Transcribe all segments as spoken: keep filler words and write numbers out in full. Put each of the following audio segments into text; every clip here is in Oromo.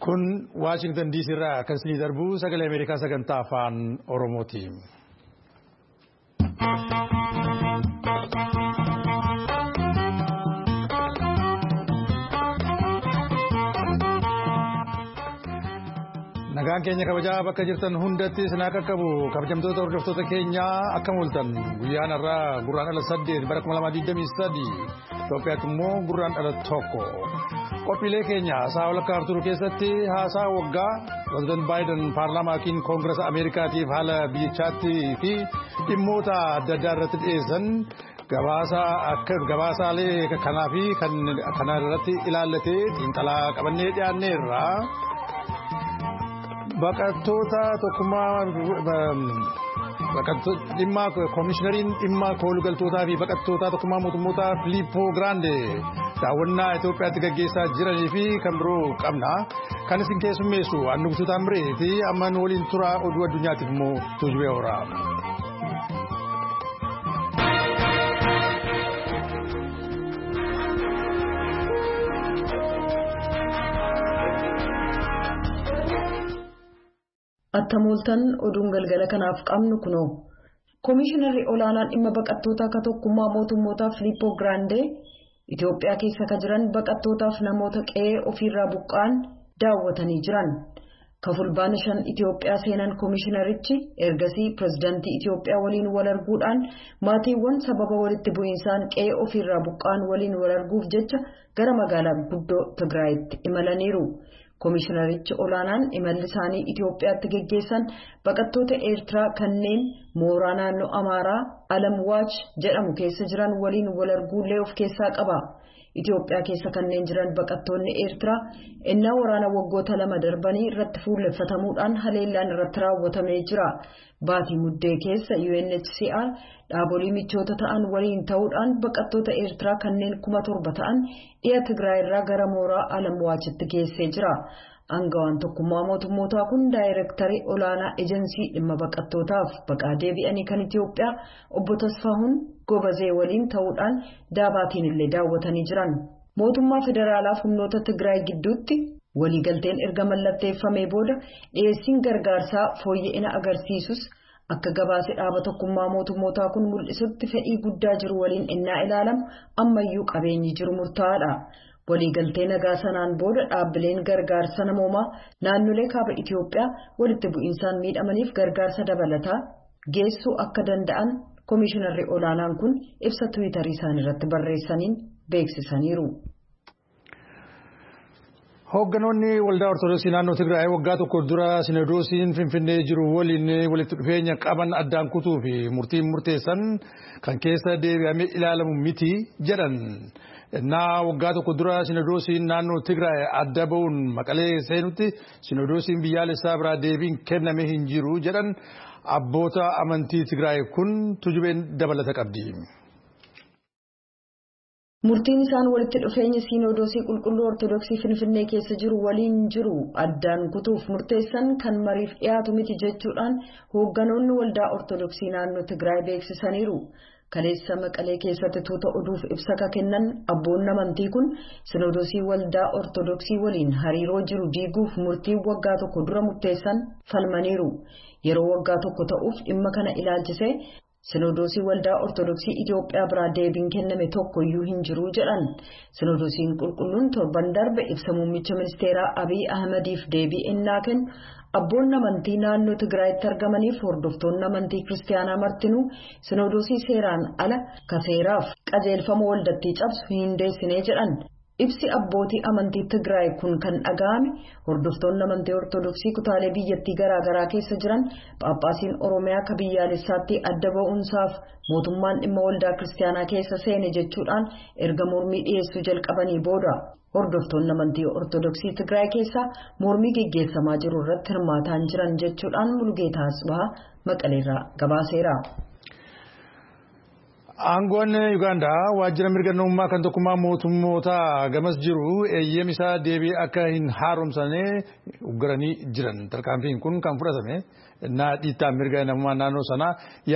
Kun Washington D C irraa kan isinii darbu sagalee Ameerikaa sagantaa afaan Oromooti. Nagaan keenya kabajaa bakka jirtan hundatti isin haa qaqqabu. Kabajamtoota hordoftoota keenyaa akkam ooltan. Guyyaan irraa gurraandhala saddeet bara kuma lamaa digdamii sadii Itoophiyaatti immoo gurraandhala tokko. Qophiilee keenya haasaa walakkaa turuu keessatti haasaa waggaa Pireezidant Baayiden paarlaamaatiin koongirasa Ameerikaatiif haala biyyichaatti fi dhimmoota adda addaa irratti dhiyeessan gabaasa akka gabaasaalee kanaa fi kan kana irratti ilaallatee xiinxalaa qabannee dhiyaanneerra. Baqattoota tokkummaa dhimma koomishinariin dhimma koolugaltootaa fi baqattoota tokkummaa mootummoota Filippo Grande daawwannaa Itoophiyaatti gaggeessaa jiranii fi kan biroo qabna. Kan isin keessummeessu Annugusuu Taamree fi amman waliin tura oduu addunyaatiif immoo Tuujubee Horaa. Attamooltan oduun galgala kanaaf qabnu kunoo Koomishinarri olaanaan dhimma baqattootaa ka tokkummaa mootummootaa Filippo Grande Itoophiyaa keessa ka jiran baqattootaaf namoota qe'ee ofiirraa buqqaan daawwatanii jiran. Kafulbaana shan Itoophiyaa seenan koomishinarichi ergasii pirezidaantii Itoophiyaa waliin wal arguudhaan maatiiwwan sababa walitti bu'iinsaan qe'ee ofiirraa buqqaan waliin wal arguuf jecha gara magaalaa guddoo Tigraayitti imalaniiru. Koomishinarichi olaanaan imalli isaanii Itoophiyaatti geggeessan baqattoota Eertiraa kanneen mooraa naannoo Amaaraa Alamwaachi jedhamu keessa jiran waliin wal arguullee of keessaa qaba. Itoophiyaa keessa kanneen jiran baqattoonni Eertiraa innaa waraana waggoota lama darbanii irratti fuulleffatamuudhaan haleellaan irratti raawwatamee jira. Baatii muddee keessa U N H C R dhaabolee michoota ta'an waliin ta'uudhaan baqattoota Eertiraa kanneen kuma torba ta'an dhiya Tigraay irraa gara mooraa Alamwaachitti geessee jira. Aangawaan tokkummaa mootummootaa kun daayirektarii olaanaa ejensii dhimma baqattootaaf baqaa deebi'anii kan Itoophiyaa obbo Tasfaahun Gobazee waliin ta'uudhaan daabaatiin illee daawwatanii jiran. Mootummaa federaalaaf humnoota Tigraay gidduutti waliigalteen erga mallatteeffamee booda dhiyeessiin gargaarsaa fooyya'ina agarsiisus akka gabaasa dhaaba tokkummaa mootummootaa kun mul'isutti fedhii guddaa jiru waliin innaa ilaalamu ammayyuu qabeenyi jiru murtaa'aadha. Waliigaltee nagaa sanaan booda dhaabbileen gargaarsa namoomaa naannolee kaaba Itoophiyaa walitti bu'iinsaan miidhamaniif gargaarsa dabalataa geessuu akka danda'an koomishinarri olaanaan kun ibsa Tiwiitarii isaanii irratti barreessaniin beeksisaniiru. Hoogganoonni waldaa Ortodoksii naannoo Tigraay waggaa tokko dura Sinodoosiin Finfinnee jiru waliin walitti dhufeenya qaban addaan kutuu fi murtiin murteessan kan keessa deebi'amee ilaalamu miti jedhan. Naa waggaa tokko dura Sinodoosiin naannoo Tigraay adda ba'uun Maqalee seenutti Sinodoosiin biyyaalessaa biraa deebiin kenname hin jiru jedhan abboota amantii Tigraay kun Tuujubeen dabalata qabdi. Murtiin isaan walitti dhufeenya Sinodoosii qulqulluu Ortodoksii Finfinnee keessa jiru waliin jiru addaan kutuuf murteessan kan mariif dhiyaatu miti jechuudhaan hoogganoonni waldaa Ortodoksii naannoo Tigraay beeksisaniiru. Kaleessa Maqalee keessatti tuuta oduuf ibsa ka kennan abboonni amantii kun Sinodoosii waldaa Ortodoksii waliin hariiroo jiru diiguuf murtii waggaa tokko dura murteessan falmaniiru. Yeroo waggaa tokko ta'uuf dhimma kana ilaalchisee Sinodoosii waldaa Ortodoksii Itoophiyaa biraa deebiin kenname tokko iyyuu hin jiru jedhan. Sinodoosiin qulqulluun torban darbe ibsa muummicha ministeeraa Abiy Ahmediif deebii innaa kennu abboonni amantii naannoo Tigraayitti argamaniif hordoftoonni amantii kiristaanaa martinuu Sinodoosii seeraan ala ka seeraaf qajeelfama waldattii cabsu hin deessinee jedhan. Ibsi abbootii amantii Tigraay kun kan dhaga'ame hordoftoonni amantii Ortodoksii kutaalee biyyattii garaa garaa keessa jiran Phaaphaasiin Oromiyaa ka biyyaalessaatti adda ba'uunsaaf mootummaan dhimma waldaa kiristaanaa keessa seene jechuudhaan erga mormii dhiyeessuu jalqabanii booda. Hordoftoonni amantii Ortodoksii Tigraay keessaa mormii geggeessamaa jiru irratti hirmaataan jiran jechuudhaan Mulgeetaa Asbaa Maqaleerraa gabaaseera. Aangoon Ugaandaa waajjira mirga namummaa kan tokkummaa mootummootaa gamas jiru eeyyam isaa deebi'ee akka hin haaromsane uggaranii jiran. Tarkaanfiin kun kan fudhatame naa dhiittaa mirga namummaa naannoo sanaa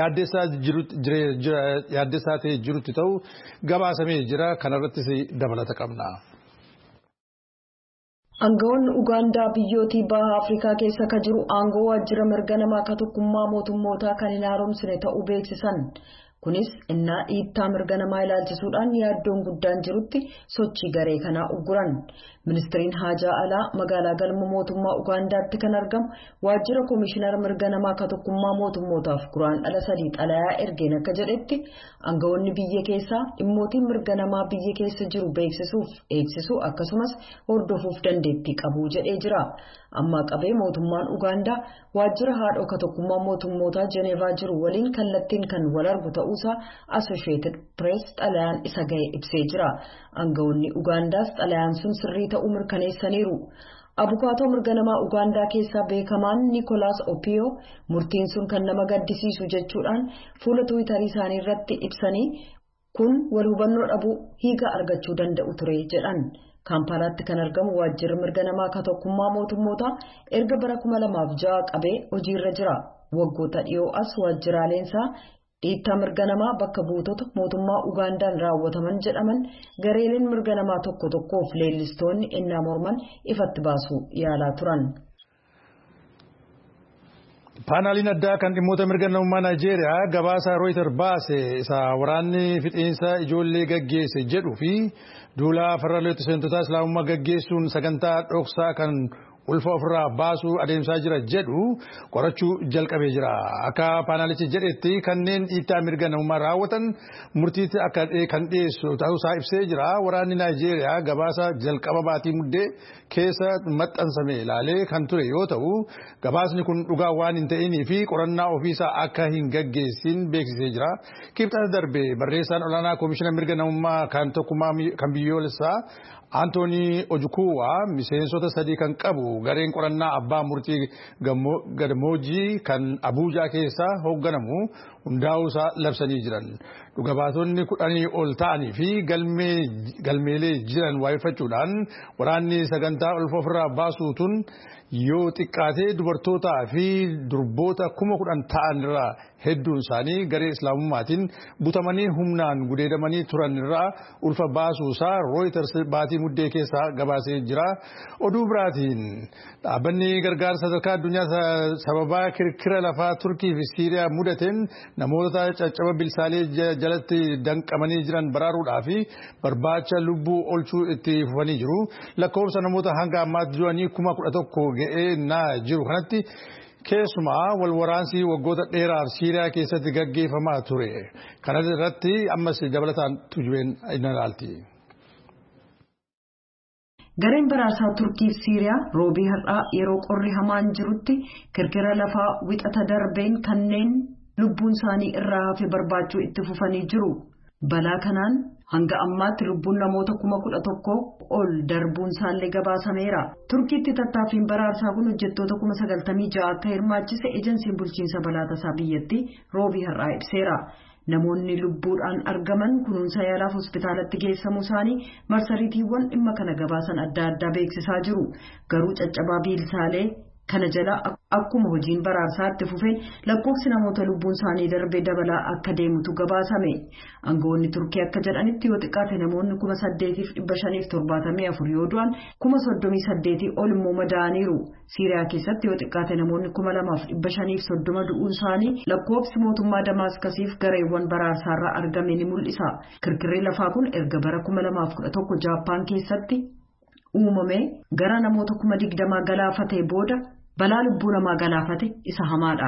yaaddeessaa ta'ee jirutti ta'u gabaasamee jira. Kanarrattis dabalata qabna. Aangawoonni Ugaandaa biyyootii baha Afrikaa keessa ka jiru aangoo waajjira mirga namaa ka tokkummaa mootummootaa kan hin haaromsine ta'uu beeksisan. Kunis innaa dhiittaa mirga namaa ilaalchisuudhaan yaaddoon guddaan jirutti sochii garee kanaa ugguran. Ministiriin Haajaa Alaa magaalaa galma mootummaa Ugaandaatti kan argamu waajjira Koomishinar mirga namaa ka tokkummaa mootummootaaf guraandhala sadii xalayaa ergeen akka jedhetti aangawoonni biyya keessaa dhimmootiin mirga namaa biyya keessa jiru beeksisuuf eegsisuu akkasumas hordofuuf dandeettii qabu jedhee jira. Ammaa qabee mootummaan Ugaandaa waajjira haadhoo ka tokkummaa mootummootaa Jeneevaa jiru waliin kallattiin kan wal argu ta'uusaa Associated Press xalayaan isa ga'e ibsee jira. Aangawoonni Ugaandaas xalayaan sun sirrii ta'uu mirkaneessaniiru. Abukaatoo mirga namaa Ugaandaa keessaa beekamaan Nikolaas Opiyoo murtiin sun kan nama gaddisiisu jechuudhaan fuula Tiwiitarii isaanii irratti ibsanii kun wal hubannoo dhabuu hiika argachuu danda'u ture jedhan. Kaampaalaatti kan argamu waajjirri mirga namaa ka tokkummaa mootummootaa erga bara kuma lamaaf ja'a qabee hojiirra jira. Waggoota dhiyoo as waajjiraaleensaa dhiittaa mirga namaa bakka buutota mootummaa Ugaandaan raawwataman jedhaman gareeleen mirga namaa tokko tokkoof leellistoonni innaa morman ifatti baasuu yaalaa turan. Paanaaliin addaa kan dhimmoota mirga namummaa Naayijeeriyaa gabaasa Rooyiter baase isa waraanni fixiinsa ijoollee gaggeesse jedhuu fi duula farra loltoota Islaamummaa gaggeessuun sagantaa dhoksaa kan ulfa ofirraa baasuu adeemsaa jira jedhu qorachuu jalqabee jira. Akka paanaalichi jedhetti kanneen dhiittaa mirga namummaa raawwatan murtiitti akka kan dhiyeessu ta'uusaa ibsee jira. Waraanni Naayijeeriyaa gabaasa jalqaba baatii muddee keessa maxxansame ilaalee kan ture yoo ta'u gabaasni kun dhugaa waan hin ta'inii fi qorannaa ofiisaa akka hin gaggeessin beeksisee jira. Kibxata darbe barreessaan olaanaa koomishina mirga namummaa kan tokkummaa kan biyyoolessaa Antoonii Ojukuwa miseensota sadii kan qabu gareen qorannaa abbaa murtii Gadmoojii kan Abuujaa keessa hoogganamu hundaa'uusaa labsanii jiran. Dhugabaatonni kudhanii ol ta'anii fi galmeelee jiran waa'effachuudhaan waraanni sagantaa ulfa ofirraa baasuutun yoo xiqqaatee dubartootaa fi durboota kuma kudhan ta'an irraa hedduun isaanii garee islaamummaatiin butamanii humnaan gudeedamanii turan irraa ulfa baasuusaa Reuters baatii muddee keessaa gabaasee jira. Oduu biraatiin dhaabbanni gargaarsa sadarkaa addunyaa sababaa kirkira lafaa Turkii fi Siiriyaa mudateen namoota caccaba bilsaalee jalatti danqamanii jiran baraaruudhaa fi barbaacha lubbuu olchuu itti fufanii jiru. Lakkoofsa namoota hanga ammaatti du'anii kuma kudha tokko ga'ee naa jiru kanatti keessumaa wal waraansii waggoota dheeraaf Siiriyaa keessatti gaggeeffamaa ture. Kana irratti ammas dabalataan tujubeen ilaalti. Gareen baraasaa Turkii fi Siiriyaa roobii har'aa yeroo qorri hamaan jirutti kirkira lafaa wixata darbeen kanneen lubbuun isaanii irraa hafe barbaachuu itti fufanii jiru. Balaa kanaan hanga ammaatti lubbuun namoota kuma kudha tokko ol darbuun isaallee gabaasameera. Turkiitti tattaaffiin baraarsaa kun hojjettoota kuma sagaltamii ja'a akka hirmaachise ejensiin bulchiinsa balaa tasaa biyyattii roobii har'aa ibseera. Namoonni lubbuudhaan argaman kunuunsa yaalaaf hospitaalatti geessamuu isaanii marsariitiiwwan dhimma kana gabaasan adda addaa beeksisaa jiru. Garuu caccabaa biilsaalee kana jala akkuma hojiin baraarsaa itti fufeen lakkoofsi namoota lubbuun isaanii darbee dabalaa akka deemutu gabaasame. Aangawoonni Turkii akka jedhanitti yoo xiqqaate namoonni kuma saddeetiif dhibba shaniif torbaatamii afur yoo du'an kuma soddomii saddeetii ol immoo madaa'aniiru. Siiriyaa keessatti yoo xiqqaate namoonni kuma lamaaf dhibba shaniif soddoma du'uun isaanii lakkoofsi mootummaa Damaaskasiif gareewwan baraarsaarraa argame ni mul'isa. Kirkirri lafaa kun erga bara kuma lamaaf kudha tokko Jaappaan keessatti uumame gara namoota kuma digdamaa galaafatee booda balaa lubbuu namaa galaafate isa hamaadha.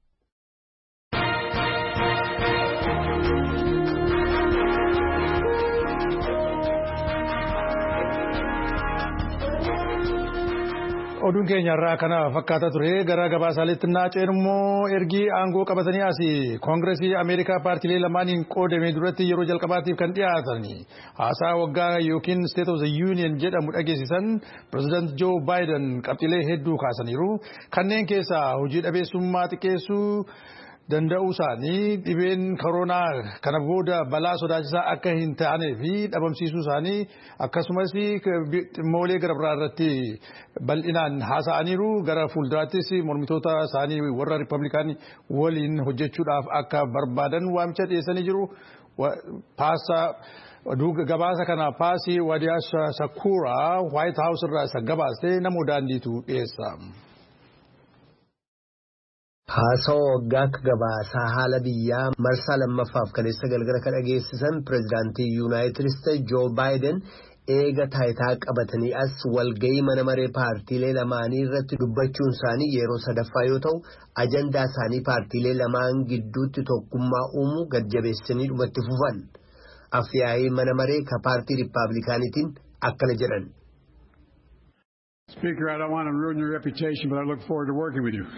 Oduun keenya irraa kana fakkaata ture gara gabaasaaleetti naaceen immoo ergi aangoo qabatanii asii koongireesii Ameerikaa paartiilee lamaaniin qoodame duratti yeroo jalqabaatiif kan dhiyaatanii haasaa waggaa yookiin State of the Union jedhamu dhageessisan President Joe Biden qabxiilee hedduu kaasaniiru. Kanneen keessaa hojii dhabeessummaa xiqqeessuu danda'uu isaanii dhibeen koronaa kana booda balaa sodaachisaa akka hin taanee fi dhabamsiisuu isaanii akkasumas dhimmoolee gara biraa irratti bal'inaan haasa'aniiru. Gara fuulduraattis mormitoota isaanii warra Riippablikaanii waliin hojjechuudhaaf akka barbaadan waamicha dhiyeessanii jiru. Paasaa Oduu gabaasa kana Paasii Wadiyaa Sakura White House irraa isa gabaastee namoo daandiitu dhiyeessa. Haasawa waggaa gabaasaa haala biyyaa marsaa lammaffaaf kaleessa galgala kan dhageessisan pirezidaantii Yuunaayitid Isteetsi Joo Baayiden eega taayitaa qabatanii as walgayii mana maree paartiilee lamaanii irratti dubbachuun isaanii yeroo sadaffaa yoo ta'u ajandaa isaanii paartiilee lamaan gidduutti tokkummaa uumuu gad-jabeessanii dhumatti fufan. Afyaa'ii mana maree ka paartii Riippaabilikaaniitiin akkana jedhan. Speaker, I don't want to ruin your reputation, but I look forward to working with you.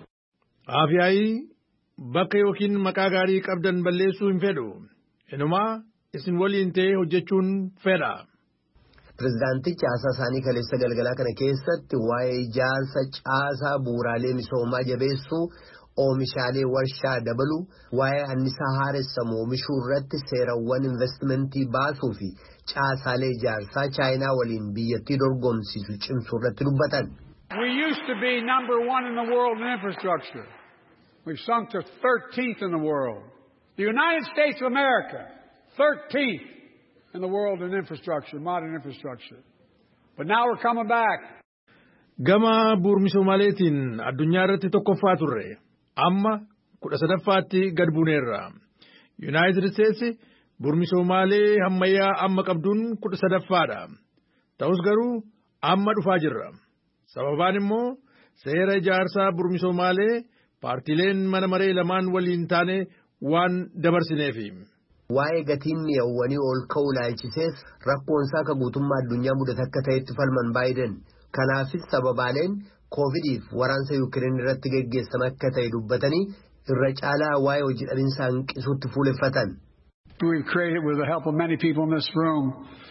Afyaa'ii bakka yookiin maqaa gaarii qabdan balleessuu hin fedhu. Inumaa isin waliin ta'ee hojjechuun fedha. Pirezidaantichi haasaa isaanii kaleessa galgalaa kana keessatti waa'ee ijaarsa caasaa bu'uuraalee misoomaa jabeessuu, oomishaalee warshaa dabaluu, waa'ee annisaa haaressamu oomishuu irratti seerawwan investimentii baasuu fi caasaalee ijaarsaa Chaayinaa waliin biyyattii dorgomsiisu cimsuu irratti dubbatan. We used to be number one in the world in infrastructure. We've sunk to thirteenth in the world. The United States of America, thirteenth in the world in infrastructure, modern infrastructure. But now we're coming back. Gama bu'uurmisoomaaleetiin addunyaa irratti tokkoffaa turre. Amma kudha sadaffaatti gad buuneerra. United States bu'uurmisoomaalee ammayyaa amma qabduun kudha sadaffaadha. Ta'us garuu amma dhufaa jirra. Sababaan immoo seera ijaarsaa bu'uurmisoomaalee paartiileen mana maree lamaan waliin taane waan dabarsineefi. Waa'ee gatiin mi'awwanii ol ka'uu ilaalchisees rakkoonsaa akka guutummaa addunyaa mudate akka ta'etti falman Baayiden. Kanaafis sababaaleen koovidiif waraansa Yuukireen irratti geggeessame akka ta'e dubbatanii irra caalaa waa'ee hojii dhabinsaa hanqisuutti fuuleffatan. We've created, with the help of many people in this room,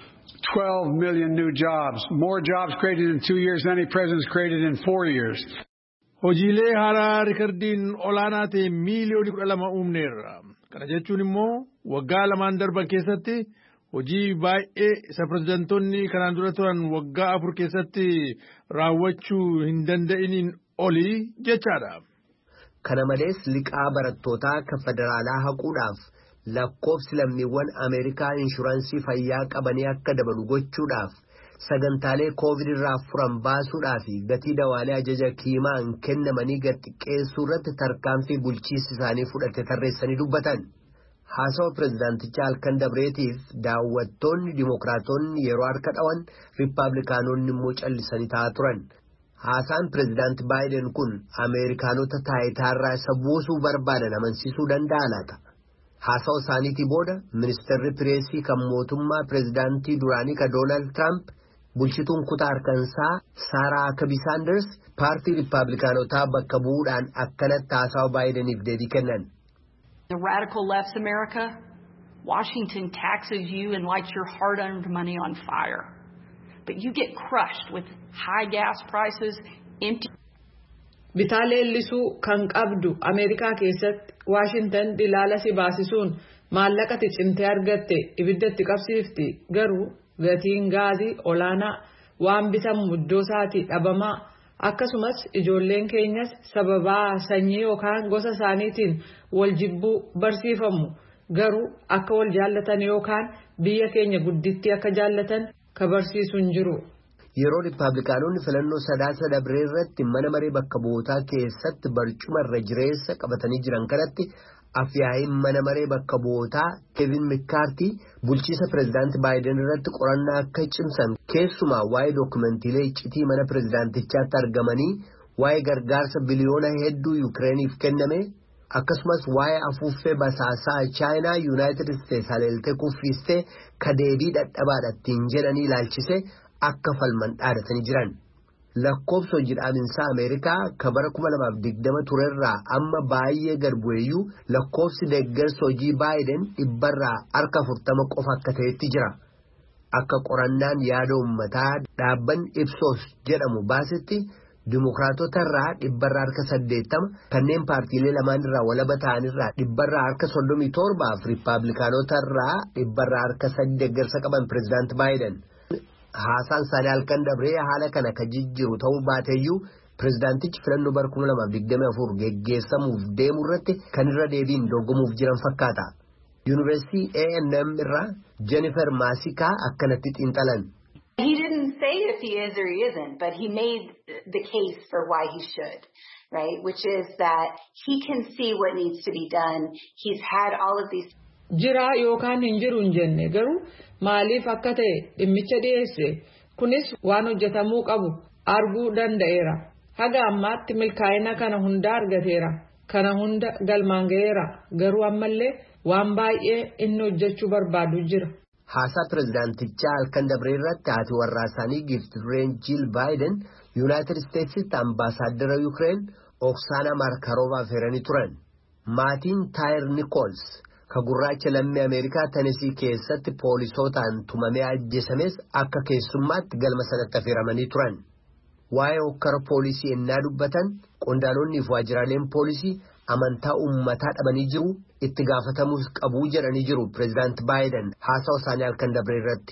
twelve million new jobs. More jobs created in two years than any president's created in four years. Hojiilee haaraa rikardiin olaanaa ta'e miiliyoonii kudha lama uumneerra. Kana jechuun immoo waggaa lamaan darban keessatti hojii baay'ee isa pirezidantoonni kanaan dura turan waggaa afur keessatti raawwachuu hin danda'iniin olii jechaadha. Kana malees liqaa barattootaa akka federaalaa haquudhaaf lakkoofsi lammiiwwan Ameerikaa inshuraansii fayyaa qabanii akka dabalu gochuudhaaf sagantaalee koovid irraa furan baasuudhaa fi gatii dawaalee ajaja kiimaan kennamanii gad xiqqeessuu irratti tarkaanfii bulchiinsi isaanii fudhate tarreessanii dubbatan. Haasawa pirezidaantichaa halkan dabreetiif daawwattoonni dimokiraatonni yeroo harka dhawan riippaabilikaanonni immoo callisanii taa'aa turan. Haasaan pirezidaanti Baayiden kun Ameerikaanota taayitaarraa isa buusuu barbaadan amansiisuu danda'a laata? Haasawa isaaniitii booda ministeerri pireesii kan mootummaa pirezidaantii duraanii ka Doonaald Tiraamp bulchituun kutaa Arkansaa Saaraa Akabii Saanders paartii riippaabilikaanotaa bakka bu'uudhaan akkanatti haasawa Baayideniif deebii kennan. The radical left's America, Washington taxes you and lights your hard-earned money on fire. But you get crushed with high gas prices, empty. Bitaa leellisuu kan qabdu Ameerikaa keessatti Washington dilaala si baasisuun maallaqa cimtee argatte ibiddatti qabsiifti. Garuu gatiin gaazii olaanaa waan bitamu iddoo isaatii dhabamaa. Akkasumas ijoolleen keenyas sababaa sanyii yookaan gosa isaaniitiin wal jibbuu barsiifamu. Garuu akka wal jaallatan yookaan biyya keenya guddittii akka jaallatan ka barsiisu hin jiru. Yeroo riippaabilikaanonni filannoo sadaasa dabree irratti mana maree bakka bu'ootaa keessatti barcuma irra jireessa qabatanii jiran kanatti afyaa'iin mana maree bakka bu'ootaa Kevin McCarthy bulchiisa pirezidaanti Baayiden irratti qorannaa akka cimsan keessumaa waa'ee dookumentiilee iccitii mana pirezidaantichaatti argamanii waa'ee gargaarsa biliyoona hedduu Yukireeniif kenname akkasumas waa'ee afuuffee basaasaa Chaayinaa Yuunaayitid Isteetsi haleeltee kuffistee ka deebii dadhabaadhaan jedhanii ilaalchise akka falman dhaadatanii jiran. Lakkoofsa hojii dhaabinsaa Ameerikaa ka bara kuma lamaaf digdama turerraa amma baay'ee gad bu'eeyyuu lakkoofsi deeggarsa hojii Baayiden dhibbarraa harka afurtama qofa akka ta'etti jira. Akka qorannaan yaada uummataa dhaabbanni Ipsos jedhamu baasetti Dimookiraatotarraa dhibbarraa harka saddeettama kanneen paartiilee lamaan irraa walaba ta'anirraa dhibbarraa harka soddomii torbaaf riippaabilikaanotarraa dhibbarraa harka sadii deeggarsa qaban pirezidaanti Baayiden. Haasaan isaanii halkan dabree haala kana ka jijjiiru ta'uu baateeyyuu pirezidaantichi filannoo bara kuma lamaaf digdamii afur geggeessamuuf deemu irratti kan irra deebiin dorgomuuf jiran fakkaata. University A and M irraa Jennifer Masika akkanatti xiinxalan. He didn't say if he is or he isn't, but he made the case for why he should, right? Which is that he can see what needs to be done. He's had all of these. Jira yookaan hin jiru hin jenne garuu maaliif akka ta'e dhimmicha dhiyeesse kunis waan hojjetamuu qabu arguu danda'eera. Haga ammaatti milkaa'ina kana hunda argateera. Kana hunda galmaan ga'eera. Garuu ammallee waan baay'ee inni hojjechuu barbaadu jira. Haasaa pirezidaantichaa halkan dabree irratti haati warraa isaanii Giiftireen Jiil Baayiden Yuunaayitid Isteetsitti ambaasaaddara Yuukireen Oksaana Maarkaroovaa feeranii turan. Maatiin Taayer Nikools ka gurraacha lammii Ameerikaa Tenesii keessatti poolisootaan tumamee ajjeesames akka keessummaatti galma sanatti affeeramanii turan. Waa'ee hokkara poolisii ennaa dubbatan qondaalonni fi waajjiraaleen poolisii amantaa uummataa dhabanii jiru itti gaafatamuus qabu jedhanii jiru pirezidaanti Baayiden haasawa isaanii halkan dabree irratti.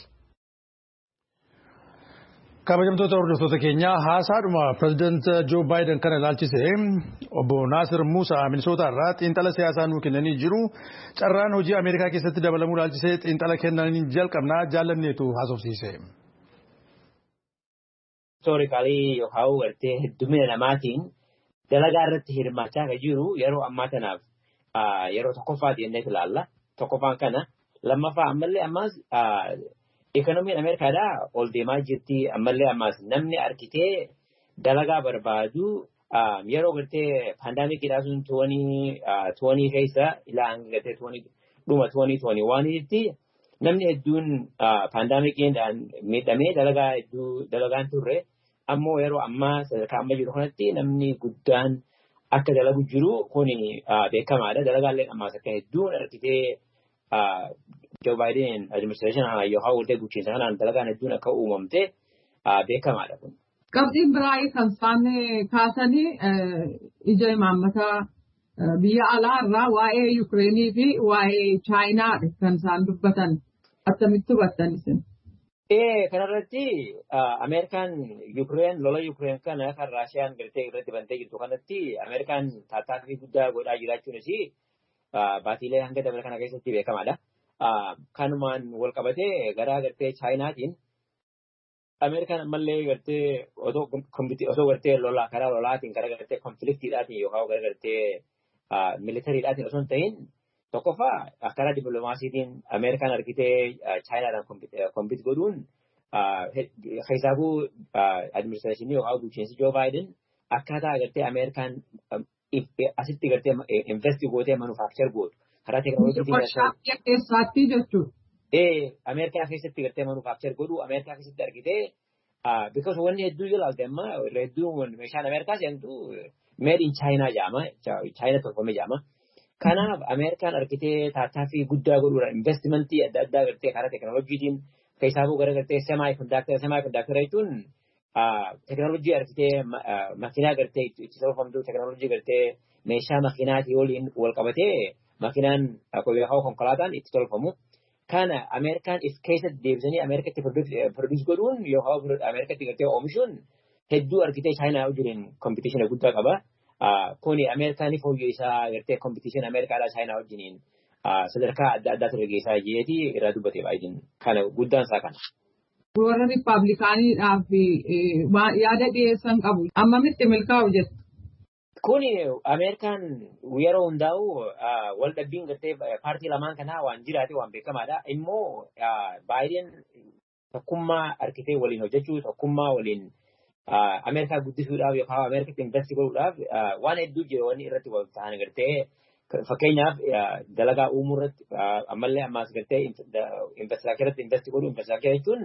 Kabajamtoota hordoftoota keenyaa haasaadhuma pirezidaanti Joo Baayiden kana ilaalchisee obbo Naasir Muusaa Minisoota irraa xiinxala siyaasaa nuu kennanii jiru. Carraan hojii Ameerikaa keessatti dabalamuu ilaalchisee xiinxala kennanii jalqabnaa jaallanneetu haasofsiise. Historically yookaan wartee heddumina namaatiin dalagaa irratti hirmaachaa kan jiru yeroo ammaa kanaaf yeroo tokkoffaati jennee ilaalla. Tokkoffaan kana lammaffaa ammallee ammaas Ekonomiin Ameerikaadhaa ol deemaa jirti ammallee ammaas namni arkitee dalagaa barbaadu yeroo gartee paandaamikiidhaa sun toonii keessa ilaa hanga gartee dhuma toonii toonii waan itti namni hedduun paandaamikiidhaan miidhamee dalagaa hedduu dalagaan turre ammoo yeroo ammaa sadarkaa amma jiru kanatti namni guddaan akka dalagu jiru kun beekamaadha. Dalagaaleen ammaas akka hedduun arkitee Joe Biden administration yookaan waltee bulchiinsa kanaan dalagaan hedduun akka uumamte beekamaadha kun. Qabxiin biraa kan isaan kaasanii ija imaammataa biyya alaa irraa waa'ee Yuukireenii fi waa'ee Chaayinaa kan isaan dubbatan akkamitti hubattan isin? Ee kanarratti Ameerikaan Yuukireen lola Yuukireen kana kan Raashiyaan galtee irratti bantee jirtu kanatti Ameerikaan tattaaffii guddaa godhaa jiraachuunis baatiilee hanga dabala kana keessatti beekamaadha. Kanumaan wal qabatee garaa gartee Chaayinaatiin Ameerikaan ammallee gartee otoo gartee lolaa karaa lolaatiin gara gartee konfliktiidhaatiin yookaan gara gartee militariidhaatiin osoo hin ta'in tokkoffaa karaa dippiloomaasiitiin Ameerikaan arkitee Chaayinaadhaan kompit godhuun keessaafuu adiministireeshinii yookaan bulchiinsi Joo Baayiden akkaataa agartee Ameerikaan asitti gartee investi gootee manufaakchar godhu karaa teekinooloojii keessaatti jechuudha. Ee Ameerikaa keessatti gartee manufaakchar godhu Ameerikaa keessatti argitee because wanni hedduu ilaalte amma hedduun meeshaan Ameerikaa seentu made in China jedhama China tolfame jedhama. Kanaaf Ameerikaan arkitee tattaaffii guddaa godhuudha investimentii adda addaa gartee karaa teekinooloojiitiin keessaafuu gara gartee semaayi kondaaktarii semaayi kondaaktarii jechuun teekinooloojii arkitee makiinaa gartee itti tolfamtu teekinooloojii gartee meeshaa makiinaatii waliin wal qabatee makiinaan yookaan konkolaataan itti tolfamu. Kana Ameerikaan if keessatti deebisanii Ameerikatti produce godhuun yookaan Ameerikatti gartee oomishuun hedduu arkitee Chaayinaa wajjin kompitiishina guddaa qaba. Kuni Ameerikaanii fooyyee isaa gartee kompitiishina Ameerikaadhaa Chaayinaa wajjiniin sadarkaa adda addaatu dhageessaa jireetii irraa dubbatee baay'een kana guddaan isaa kana. Warra Riippaabilikaaniidhaaf yaada dhiyeessan qabu. Ammamitti milkaa'u jettu? Kuni Ameerikaan yeroo hundaa'u wal dhabbiin gartee paartii lamaan kanaa waan jiraate waan beekamaadha. Immoo Baayiden tokkummaa arkitee waliin hojjechuu tokkummaa waliin Ameerikaa guddisuudhaaf yookaan Ameerikatti investi godhuudhaaf waan hedduu jiru wanni irratti wal ta'an gartee fakkeenyaaf dalagaa uumuu irratti ammallee ammaas gartee investiraakcharatti investi godhuu investiraakchara jechuun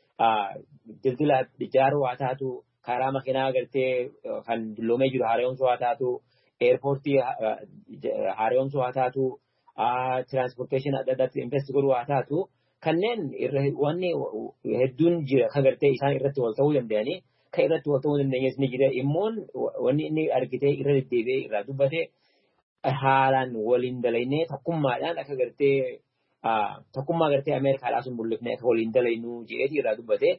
daldala ijaaruu haa taatu karaa makiinaa gartee kan dulloomee jiru haaromsuu haa taatu eerpoortii haaromsuu haa taatu tiraanspoorteeshinii adda addaatti investi godhuu haa taatu kanneen wanni hedduun jira kan gartee isaan irratti wal ta'uu danda'anii kan irratti wal ta'uu dandeenyes ni jira immoon wanni inni argitee irra deddeebi'ee irraa dubbatee haalaan waliin dalaynee tokkummaadhaan akka gartee tokkummaa gartee Ameerikaadhaa sun mul'ifnee akka waliin dalaynuu jedheetii irraa dubbatee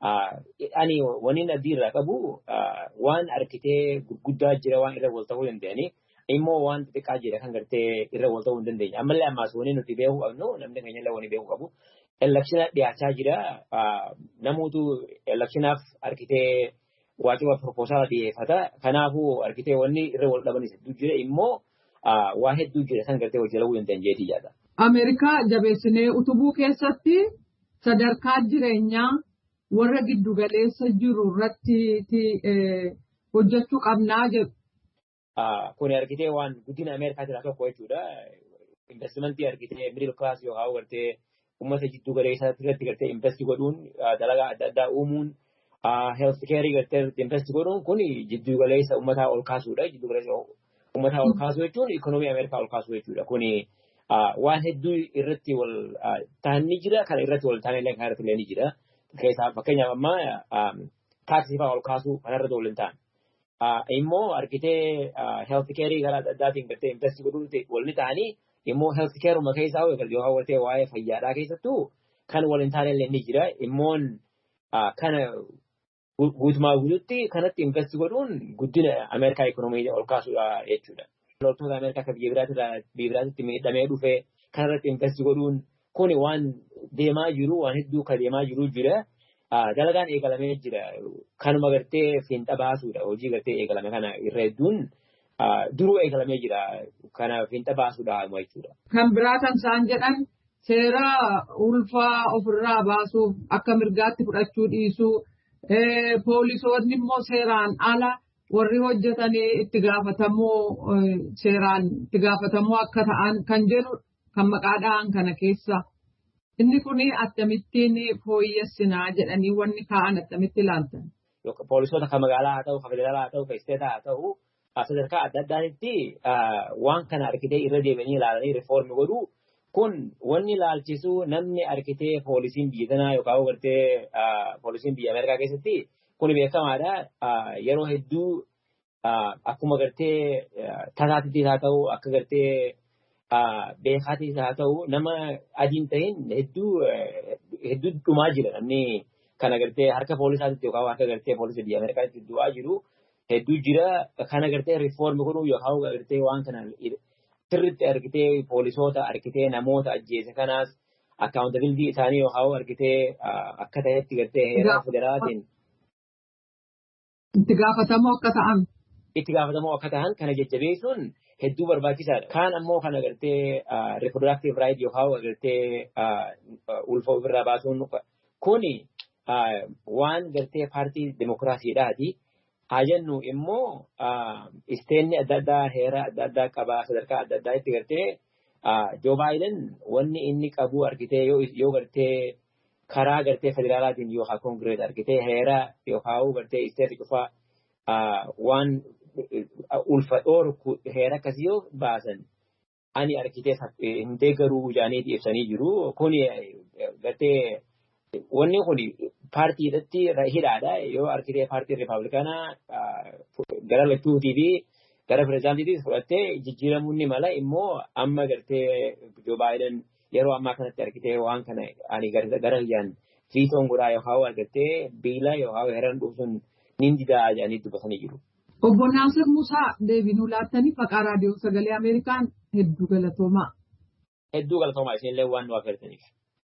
ani wanni adii irraa qabu waan arkitee gurguddaa jira waan irra wal ta'uu danda'anii immoo waan xiqqaa jira kan gartee irra wal ta'uu hin dandeenye. Ammallee ammaas wanni nuti beekuu qabnu namni keenya illee wanni beekuu qabu. Elekshina dhiyaachaa jira. Namoota elekshinaaf harkitee waajjira proposaalaa dhiyeeffata. Kanaafuu harkitee wanni irra wal dhabanis hedduu jira immoo waa hedduu jira kan gartee hojii lawuu hin dandeenyeeti yaada. Ameerikaa jabeessinee utubuu keessatti sadarkaa jireenyaa warra giddu galeessa jiru irratti hojjechuu qabnaa jedhu. Kun harkitee waan guddina Ameerikaa jira tokko jechuudha. Investimentii harkitee middle class yookaan gartee uummata giddu galeessaa irratti gartee investi godhuun dalagaa adda addaa uumuun health care gartee investi godhuun kun giddu galeessa uummataa ol kaasuudha. Giddu galeessa uummataa ol kaasuu jechuun ikonomii Ameerikaa ol kaasuu jechuudha. Kuni waan hedduu irratti wal taa'anii jira. Kan irratti wal taa'anii kan irratti illee jira. Keessaa fakkeenyaaf ammaa taaksii fa'aa ol kaasuu kanarratti wal hin ta'an. Immoo harkitee health care gara adda addaatiin gartee investi godhuun wal ni ta'anii immoo health care uma keessaa yoo hawwatee waa'ee fayyaadhaa keessattuu kan wal hin taane illee ni jira. Immoon kana guutumaa guutuutti kanatti investi godhuun guddina Ameerikaa ikonomii ol kaasuudha jechuudha. Loltoota Ameerikaa akka biyya biraatitti miidhamee dhufee kanarratti investi godhuun kuni waan deemaa jiru waan hedduu kan deemaa jiru jira. Dalagaan eegalamee jira. Kanuma gartee fiinxa baasuudha. Hojii gartee eegalame kana irra hedduun duruu eegalamee jira. Kana fiinxa baasuudha jechuudha. Kan biraa kan isaan jedhan seera ulfaa ofirraa baasuuf akka mirgaatti fudhachuu dhiisuu poolisoonni immoo seeraan ala warri hojjetanii itti gaafatamuu seeraan itti gaafatamuu akka ta'an kan jedhu kan maqaadhaan kana keessa. Inni kuni akkamittiin fooyyessinaa jedhanii wanni kaa'an akkamitti ilaaltan? Poolisoota kan magaalaa haa ta'u, kan federaalaa haa ta'u, kan isteetaa haa ta'u, sadarkaa adda addaatti waan kana harkitee irra deebi'anii ilaalanii riifoormi godhuu kun wanni ilaalchisu namni harkitee poolisiin biyya tanaa yookaan gartee poolisiin biyya Ameerikaa keessatti kun beekamaadha. Yeroo hedduu akkuma gartee tasaatiitis haa ta'u, akka gartee beekaatis haa ta'u nama adiin ta'in hedduu hedduu dhumaa jira. Namni kana gartee harka poolisaatitti yookaan harka gartee poolisii biyya Ameerikaatti du'aa jiru hedduu jira. Kana gartee riifoormi godhuu yookaan gartee waan kana sirriitti argitee poolisoota argitee namoota ajjeese kanaas akkaawuntabilitii isaanii yookaan argitee akka ta'etti gartee heera federaalaatiin itti gaafatamoo akka ta'an. Itti gaafatamoo akka ta'an kana jajjabeessuun hedduu barbaachisaadha. Kaan ammoo kana gartee reproductive right yookaan gartee ulfa ofirraa baasuun kuni waan gartee paartii demokiraasiidhaati. Haa jennu immoo isteenni adda addaa heera adda addaa qabaa sadarkaa adda addaa itti gartee Joo Baayiden wanni inni qabu argitee yoo gartee karaa gartee federaalaatiin yookaan koongireet argitee heera yookaan gartee isteeti cufaa waan ulfa dhoorku heera akkasii yoo baasan ani argitee hin deeggaruu jaaniiti ibsanii jiru. Kun gartee wanni kun paartiidhaatti hidhaadha. Yoo argitee paartii Rippaabilikaanaa gara lachuutii fi gara pireezidaantiitiis fudhattee jijjiiramuun ni mala. Immoo amma gartee Joo Baayiden yeroo ammaa kanatti argitee waan kana ani gara yaan fiitoon godhaa yookaan argitee biila yookaan heeran dhufuun ni didaa jedhanii dubbatanii jiru. Obbo Naasir Musaa deebinuu laattanii faqaa raadiyoo sagalee Ameerikaan hedduu galatoomaa. Hedduu galatoomaa isinillee waan nu affeertaniif.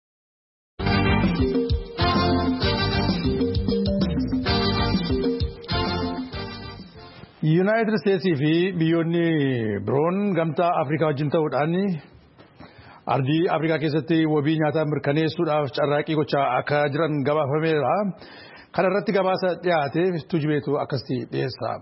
Yuunaayitid Isteetsii fi biyyoonni biroon gamtaa Afrikaa wajjin ta'uudhaan ardii Afrikaa keessatti wabii nyaataa mirkaneessuudhaaf carraaqqii gochaa akka jiran gabaafameera. Kana irratti gabaasa dhiyaate tujubeetu akkasitti dhiyeessa.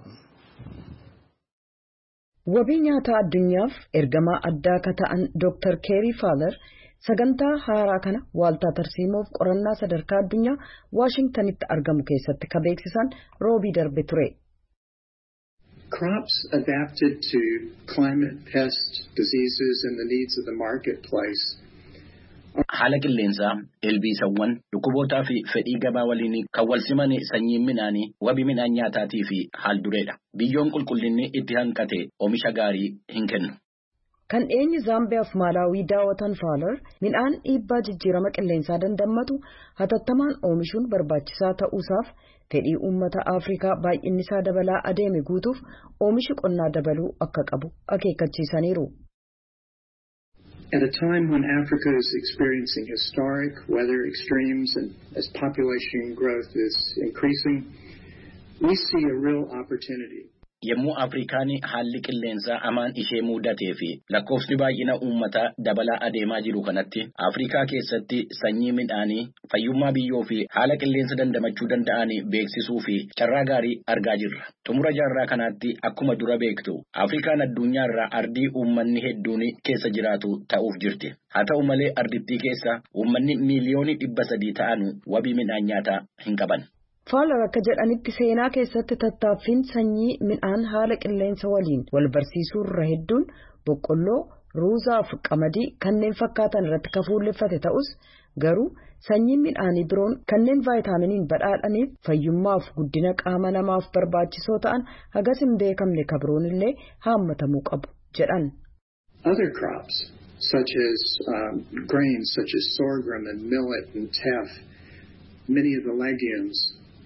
Wabii nyaataa addunyaaf ergamaa addaa akka ta'an Dooktar Keerii Faaler sagantaa haaraa kana waaltaa tarsiimoof qorannaa sadarkaa addunyaa Waashingtanitti argamu keessatti ka beeksisan roobii darbe ture. Crops adapted to climate, pest, diseases, and the needs of the marketplace. Haala qilleensaa, ilbiisawwan, dhukkubootaa fi fedhii gabaa waliin kan wal siman sanyiin midhaanii wabii midhaan nyaataatii fi haal dureedha. Biyyoon qulqullinni itti hanqate oomisha gaarii hin kennu. kan eenyu Zaambiyaaf Maalaawii daawwatan Faalar midhaan dhiibbaa jijjiirama qilleensaa dandammatu hatattamaan oomishuun barbaachisaa ta'uusaaf fedhii uummata Afrikaa baay'inni isaa dabalaa adeeme guutuuf oomishi qonnaa dabaluu akka qabu akeekkachiisaniiru. At a time when Africa is experiencing historic weather extremes and as population growth is increasing, we see a real opportunity. Yemmuu Afrikaan haalli qilleensaa amaan ishee mudatee fi lakkoofsi baay'ina uummataa dabalaa adeemaa jiru kanatti Afrikaa keessatti sanyii midhaanii fayyummaa biyyoo fi haala qilleensa dandamachuu danda'anii beeksisuu fi carraa gaarii argaa jirra. Xumura jaarraa kanaatti akkuma dura beektu Afrikaan addunyaarraa ardii uummanni hedduun keessa jiraatu ta'uuf jirti. Haa ta'u malee ardittii keessa uummanni miiliyoonii dhibba sadii ta'an wabii midhaan nyaataa hin qaban. Faalar akka jedhanitti seenaa keessatti tattaaffiin sanyii midhaan haala qilleensa waliin wal barsiisuu irra hedduun boqqolloo, ruuzaa fi qamadii kanneen fakkaatan irratti kafuulleffate ta'us garuu sanyiin midhaanii biroon kanneen vaayitaaminiin badhaadhaniif fayyummaaf guddina qaama namaaf barbaachisoo ta'an hagas hin beekamne kabroon illee haammatamuu qabu jedhan. Other crops such as um, grains such as sorghum and millet and teff, many of the legumes.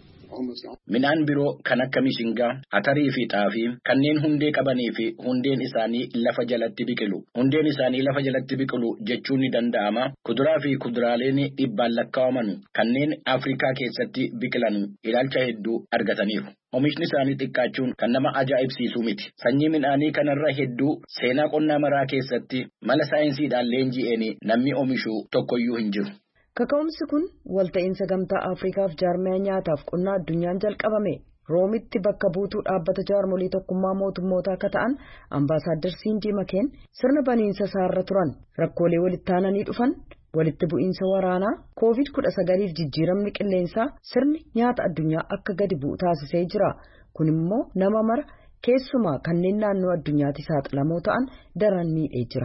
Midhaan biroo kan akka mishingaa, atarii fi xaafii kanneen hundee qabanii fi hundeen isaanii lafa jalatti biqilu. Hundeen isaanii lafa jalatti biqilu jechuun ni danda'ama. Kuduraa fi kuduraaleen dhibbaan lakkaa'aman kanneen Afrikaa keessatti biqilan ilaalcha hedduu argataniiru. Oomishni isaanii xiqqaachuun kan nama ajaa'ibsiisu miti. Sanyii midhaanii kanarra hedduu seenaa qonnaa maraa keessatti mala saayinsiidhaan leenji'een namni oomishu tokkoyyuu hin jiru. Kaka'umsi kun walta'iinsa gamtaa Afrikaaf jaarmiyaa nyaataaf qonnaa addunyaan jalqabame Roomitti bakka buutuu dhaabbata jaarmolii tokkummaa mootummootaa akka ta'an ambaasaaddar Siindii Makeen sirna baniinsa isaarra turan rakkoolee walitti aananii dhufan walitti bu'iinsa waraanaa koovid kudha sagaliif jijjiiramni qilleensaa sirni nyaata addunyaa akka gadi bu'u taasisee jira. Kun immoo nama mara keessumaa kanneen naannoo addunyaatti saaxilamoo ta'an daran miidhee jira.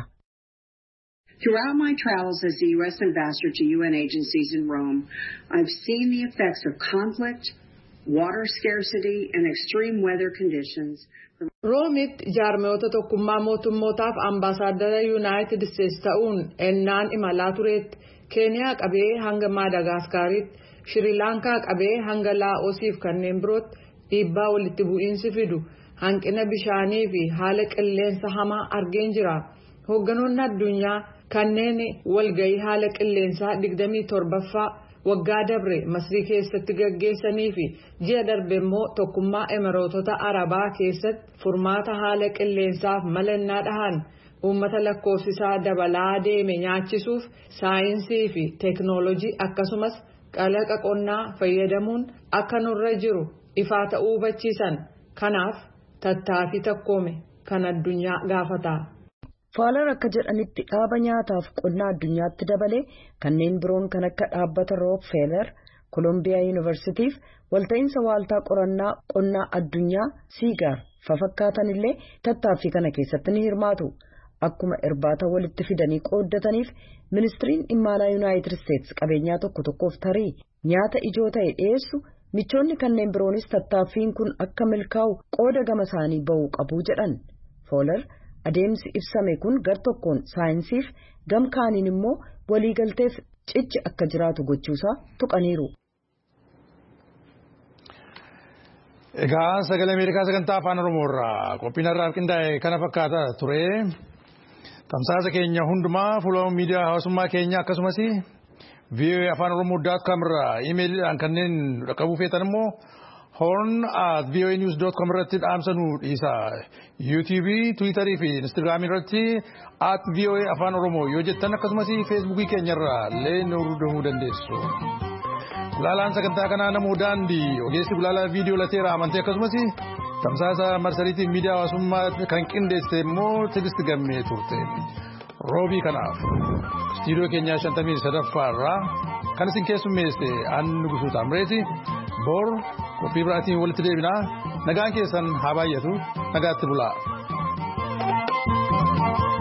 Throughout my travels as the U S ambassador to U N agencies in Rome, I've seen the effects of conflict, water scarcity, and extreme weather conditions. Roomit jaarmiyoota tokkummaa mootummootaaf ambaasaaddara Yuunaayitid Isteetsi ta'uun ennaan imalaa tureetti Keeniyaa qabee hanga Maadaagaskaritti, Shirilaankaa qabee hanga Laa'oosiif kanneen birootti dhiibbaa walitti bu'iinsi fidu hanqina bishaanii fi haala qilleensa hamaa argeen jira. Hoogganoonni addunyaa kanneen walgahii haala qilleensaa digdamii torbaffaa waggaa dabre Masrii keessatti gaggeessanii fi ji'a darbe immoo tokkummaa Imireetota Arabaa keessatti furmaata haala qilleensaaf malannaa dhahan uummata lakkoofsisaa dabalaa deeme nyaachisuuf saayinsii fi teeknooloojii akkasumas qalaqa qonnaa fayyadamuun akka nurra jiru ifaa ta'uu hubachiisan. Kanaaf tattaaffii takkoome kan addunyaa gaafata. Faalar akka jedhanitti dhaaba nyaataaf qonnaa addunyaatti dabalee kanneen biroon kan akka dhaabbata Rockefeller, Columbia University fi walta'iinsa waaltaa qorannaa qonnaa addunyaa Siigaar fafakkaatan illee tattaaffii kana keessatti ni hirmaatu. Akkuma irbaata walitti fidanii qooddataniif ministiriin dhimma alaa Yuunaayitid Isteetsi qabeenyaa tokko tokkoof tarii nyaata ijoo ta'e dhiyeessu michoonni kanneen biroonis tattaaffiin kun akka milkaa'u qooda gama isaanii ba'uu qabu jedhan. Faalar adeemsi ibsame kun gar tokkoon saayinsiif gam kaaniin immoo waliigalteef cichi akka jiraatu gochuusaa tuqaniiru. Egaa sagalee Ameerikaa sagantaa afaan Oromoorraa qophiin har'aaf qindaa'e kana fakkaata ture. Tamsaasa keenya hundumaa fuula miidiyaa hawaasummaa keenya akkasumas V O A afaan Oromoo dot com irraa iimeeliidhaan kanneen dhaqqabuu feetan immoo horn at v o a news dot com irratti dhaamsa nu dhiisaa. YouTube, Twitter fi Instagram irratti at V O A afaan Oromoo yoo jettan akkasumas Facebook keenya irraa illee nu hordofuu dandeessu. Gulaalaan sagantaa kanaa namoo daandii ogeessi gulaalaa viidiyoo lateera amantee akkasumas tamsaasa marsariitiin miidiyaa hawaasummaa kan qindeessite immoo Tigist Gammee turte. Roobii kanaaf istiidiyoo keenyaa shantamii sadaffaa irraa kan isin keessummeesse Annu Gusuu Taamreeti. Bor qophii biraatiin walitti deebinaa nagaan keessan haa baay'atu nagaatti bulaa.